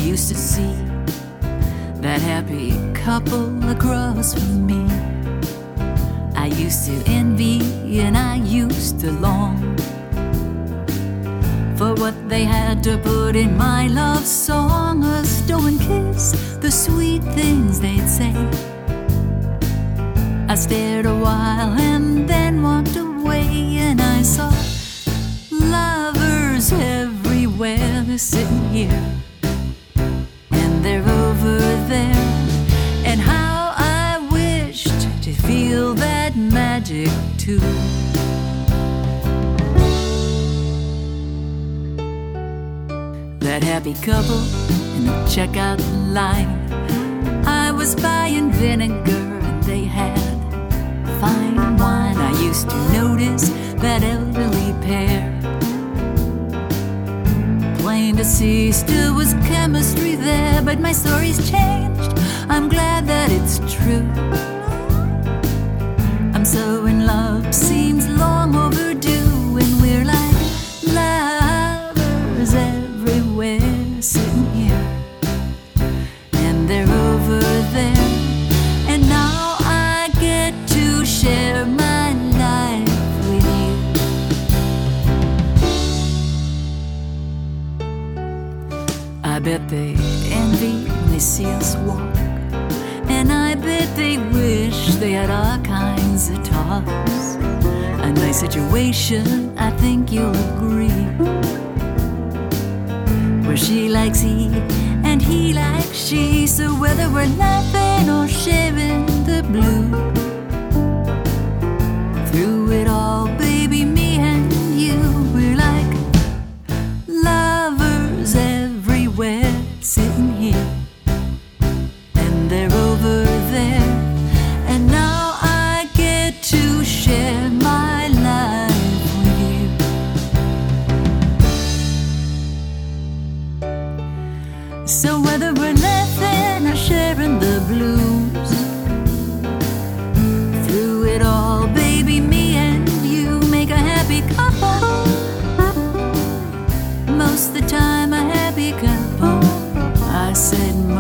used to see that happy couple across from me. I used to envy and I used to long for what they had to put in my love song. A stolen kiss, the sweet things they'd say. I stared a while and then walked away, and I saw lovers everywhere. They're sitting here and they're over there, and how I wished to feel that magic too. That happy couple in the checkout line. I was buying vinegar and they had fine wine. I used to notice that elderly pair. Plain to see, still was chemistry there, but my story's changed. I'm glad that it's true. I'm so in love, seems long overdue, and we're like lovers everywhere, sitting here and they're over there, and now I get to share my life with you. I bet they envy when they see us walk, and I bet they wish they had all kinds of talks. A nice situation, I think you'll agree, where she likes he and he likes she. So whether we're laughing or sharing the blue, through it all, baby, me and you, we're like lovers everywhere, sitting here and they're over there, and now I get to share my life with you. So whether we're laughing or sharing the blues, through it all, baby, me and you make a happy couple. Most of the time a happy couple. I said